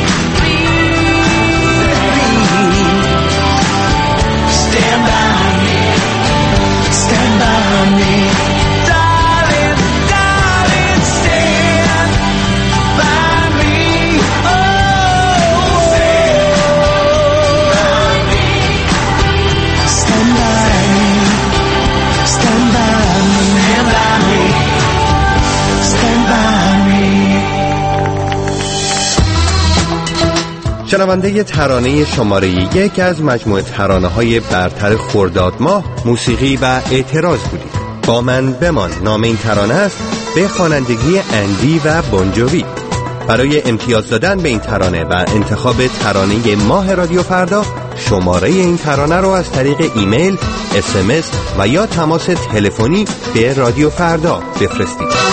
Stand by me. Stand by me. Darling, darling, stand by me. Oh, stand by me. Stand by me. Stand by me. Stand by me. شنونده ترانه شماره یک از مجموعه ترانه های برتر خرداد ماه موسیقی و اعتراض بودید. با من بمان نام این ترانه است، به خوانندگی اندی و بونجوی. برای امتیاز دادن به این ترانه و انتخاب ترانه ماه رادیو فردا، شماره این ترانه رو از طریق ایمیل، اس ام اس و یا تماس تلفنی به رادیو فردا بفرستید.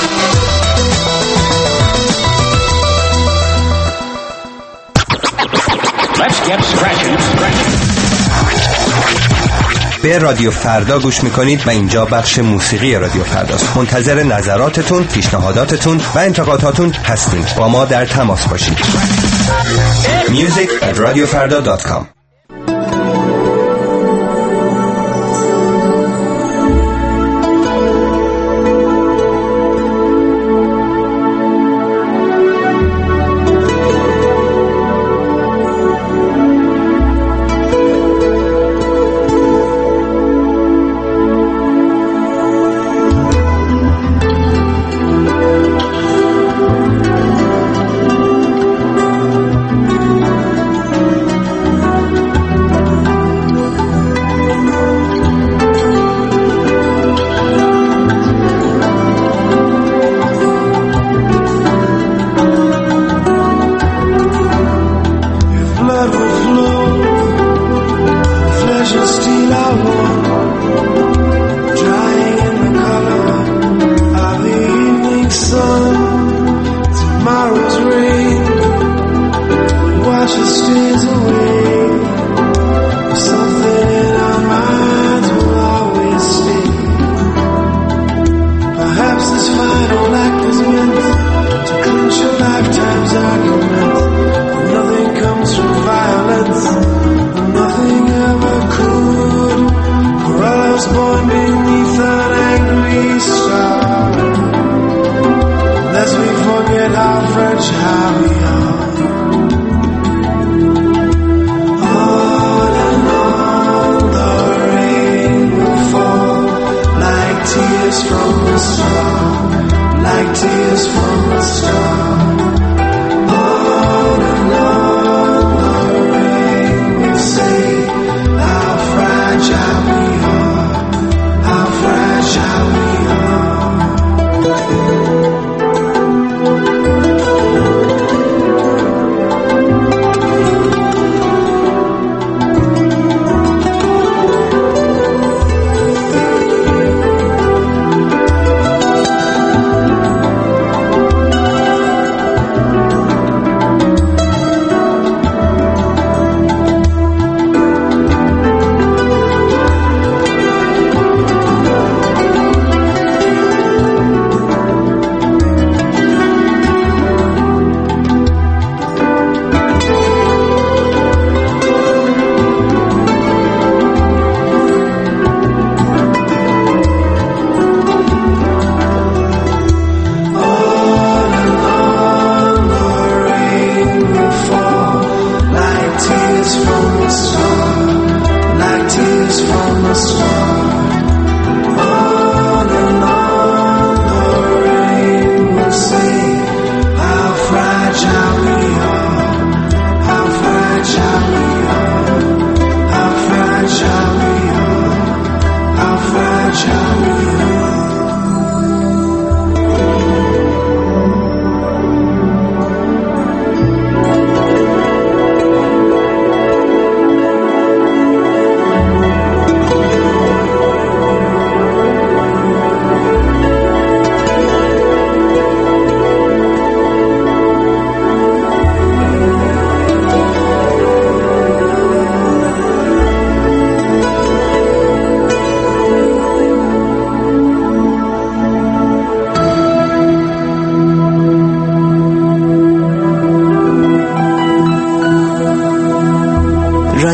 به رادیو فردا گوش میکنید و اینجا بخش موسیقی رادیو فرداست. منتظر نظراتتون، پیشنهاداتتون و انتقاداتون هستیم. با ما در تماس باشید. music at radio farda dot com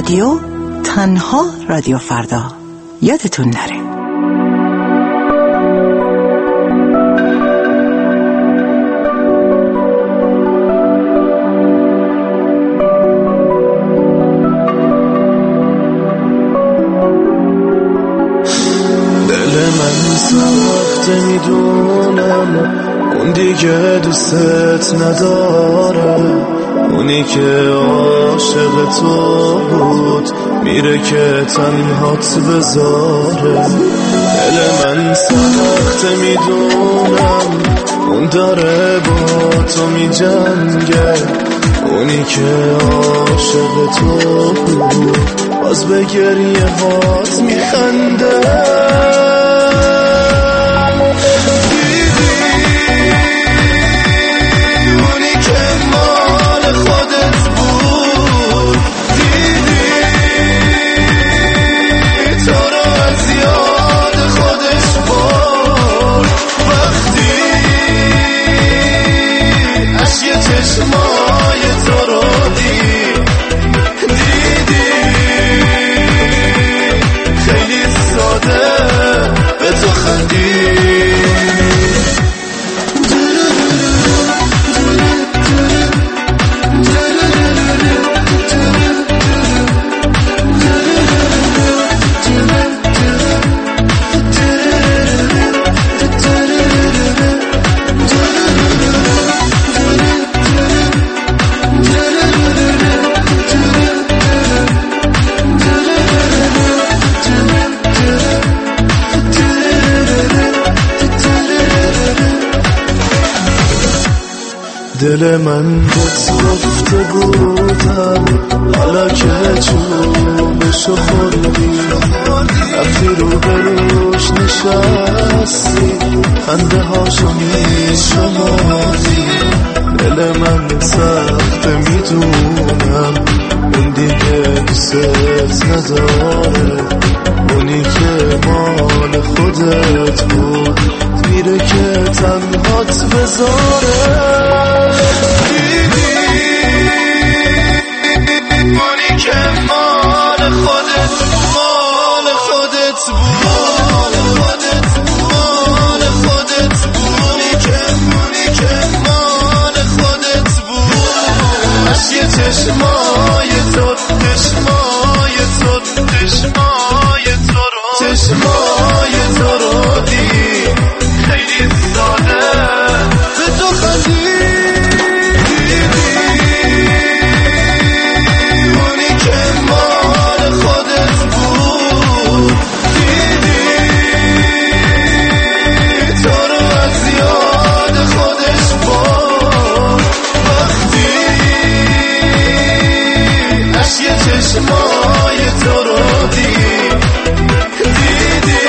رادیو، تنها رادیو فردا. یادتون نره. سخته میدونم اون دیگه دوست نداره، اونی که عاشق تو بود میره که تنهات بذاره. دل من سخته میدونم اون داره با تو میجنگه، اونی که عاشق تو بود باز به گریه هات میخنده. چشمای تو رو دیدی خیلی ساده به تو خندید. دل من بهت گفته بودم حالا که چوبشو خوردی، رفتی رو بروش نشستی خنده هاشو میشمردی. دل من سخته میدونم اون دیگه دوست نداره، اونی که مال خودت بود میره که تنهات بذاره. اونی که مال خودت مال خودت مال خودت مال خودت اونی که اونی که مال خودت بود. اشی چشمای تو چشمای تو چشمای تو رو چشمای تو رو دید خیلی ساده به تو خندید. چشمای تو رو دید دیدی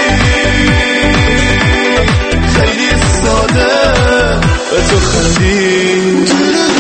خیلی ساده به تو خندید.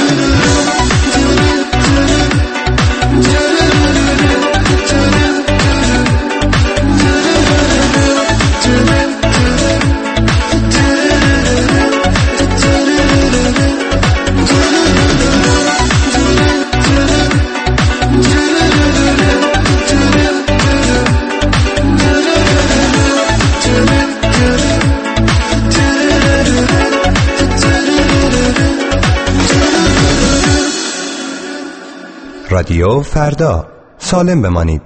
رادیو فردا، سالم بمانید.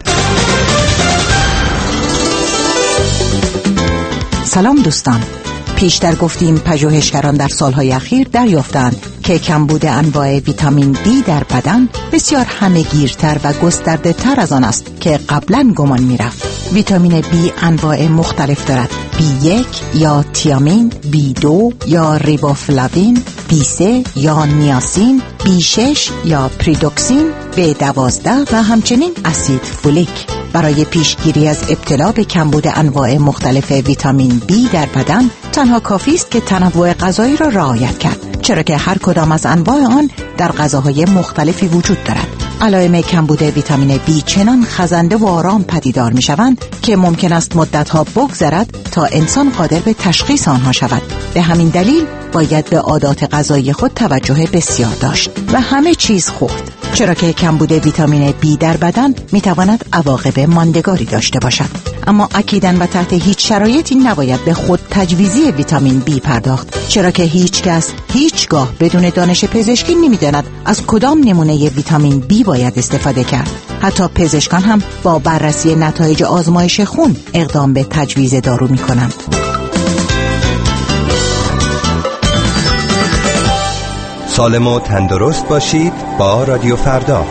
سلام دوستان، پیشتر گفتیم پژوهشگران در سالهای اخیر دریافتند که کمبود انواع ویتامین دی در بدن بسیار همه‌گیرتر و گسترده تر از آن است که قبلا گمان می‌رفت. ویتامین بی انواع مختلف دارد: بی یک یا تیامین، بی دو یا ریبوفلاوین، بی سه یا نیاسین، بی شش یا پریدوکسین، بی دوازده و همچنین اسید فولیک. برای پیشگیری از ابتلا به کمبود انواع مختلف ویتامین بی در بدن تنها کافی است که تنوع غذایی را رعایت کرد، چرا که هر کدام از انواع آن در غذاهای مختلفی وجود دارد. علائم کمبود ویتامین بی چنان خزنده و آرام پدیدار می شوند که ممکن است مدتها بگذرد تا انسان قادر به تشخیص آنها شود. به همین دلیل باید به عادات غذایی خود توجه بسیار داشت و همه چیز خورد، چرا که کمبود ویتامین بی در بدن میتواند عواقب ماندگاری داشته باشد. اما اکیداً و تحت هیچ شرایطی نباید به خود تجویزی ویتامین بی پرداخت، چرا که هیچ کس هیچگاه بدون دانش پزشکی نمیداند از کدام نمونه ویتامین بی باید استفاده کرد. حتی پزشکان هم با بررسی نتایج آزمایش خون اقدام به تجویز دارو میکنند. سالم و تندرست باشید با رادیو فردا.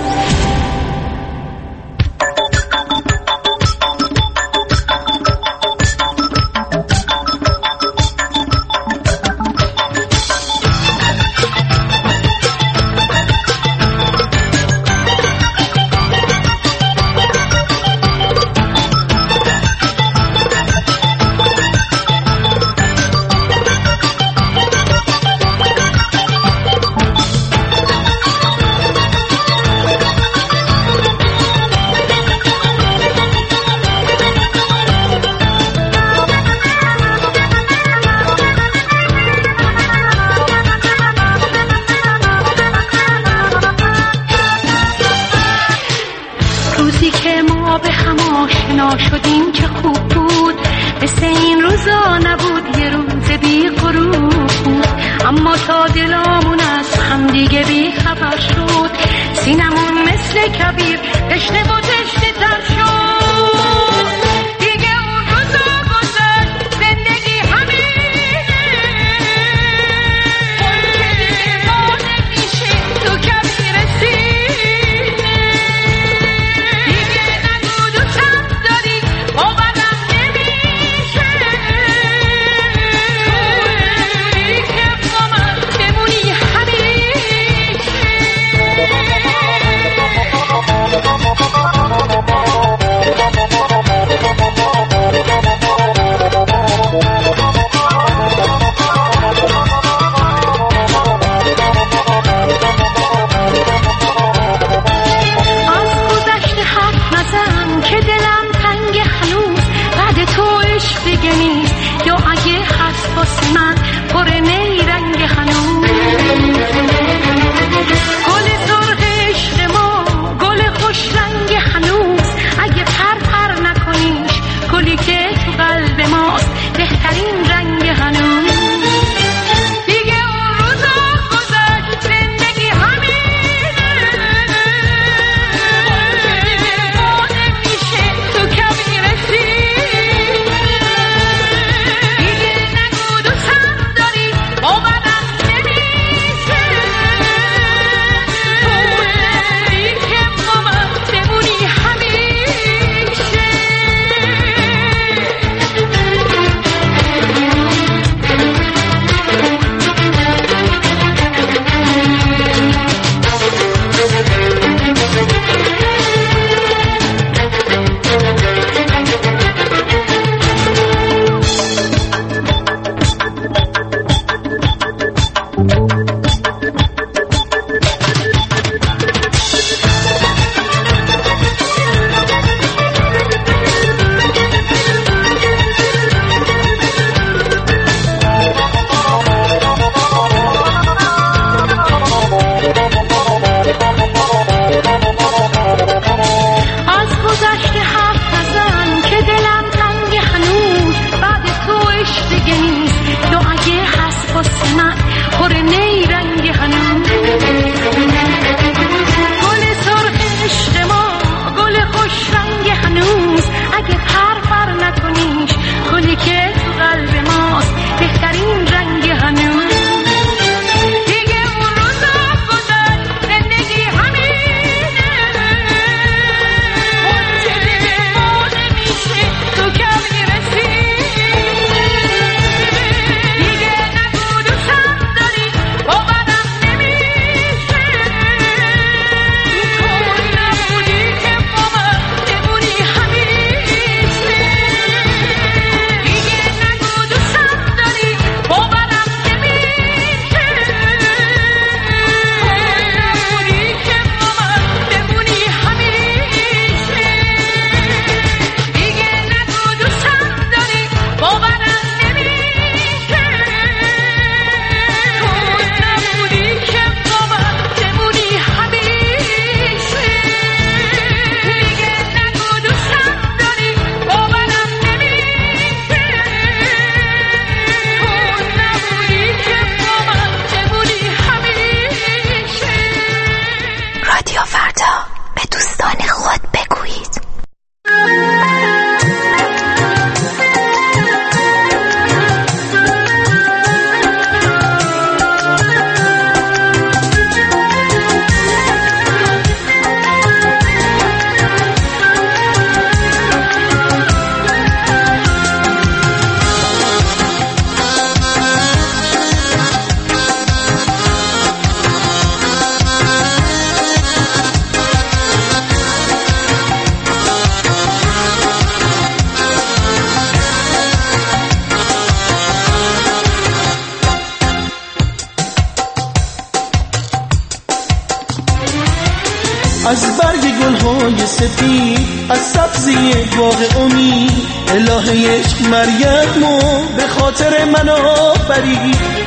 از برگ گلهای سپید، از سبزی باغ امید. الهه عشق مریمو به خاطر من آفرید.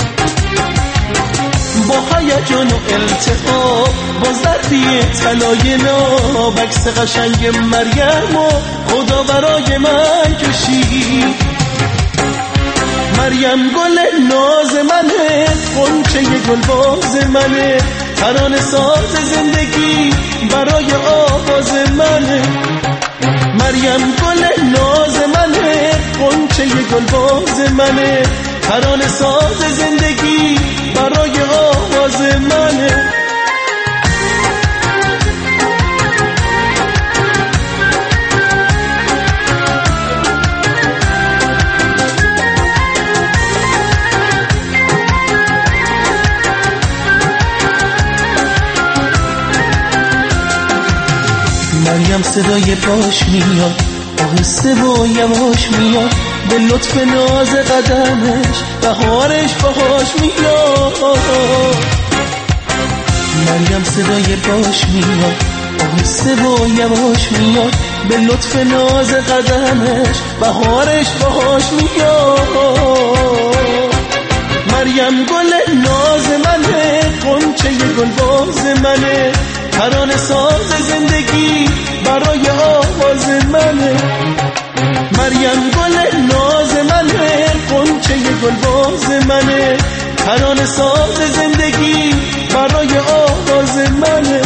با هیجان و التهاب، با زردی طلای ناب، عکس قشنگ مریمو خدا برای من کشید. مریم گل ناز منه، غنچه گل باز منه، ترانه ساز زندگی برای آواز منه. مریم گل ناز منه، غنچه گل باز منه، ترانه ساز زندگی برای آواز منه. مریم صدای پاش میاد، آهسته و یواش میاد، به لطف ناز قدمش بهارش باهاش میاد. مریم صدای پاش میاد، آهسته و یواش میاد، به لطف ناز قدمش بهارش باهاش میاد. مریم گل ناز منه، غنچه گل باز منه، ترانه ساز زندگی برای آواز منه. مریم گل ناز منه، غنچه گل باز منه، ترانه ساز زندگی برای آواز منه.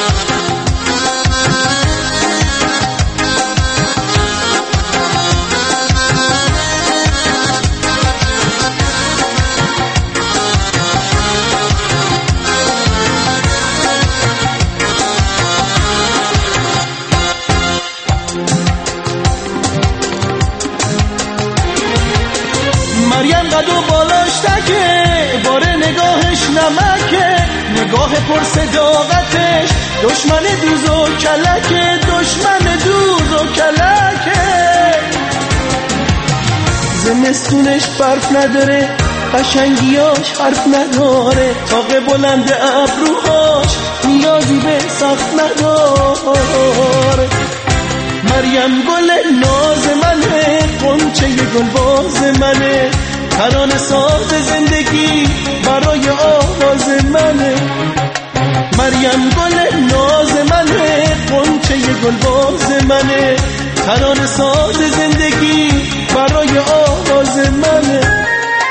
مریم قد و بالاش تکه، باره نگاهش نمکه، نگاه پر صداقتش دشمن دوز و کلکه، دشمن دوز و کلکه. زمستونش برف نداره، قشنگیاش حرف نداره، تاق بلند ابروهاش نیازی به سخت نداره. مریم گل ناز منه، غنچه گل باز منه، ترانه ساز زندگی برای آواز منه. مریم گل ناز منه، غنچه گل باز منه، ترانه ساز زندگی برای آواز منه.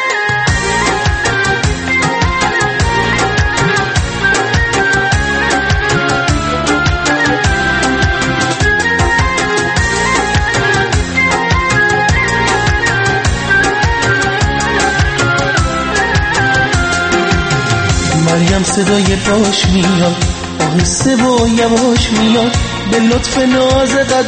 مریم صدای پاش میاد، آهسته و یواش میاد، به لطف ناز قد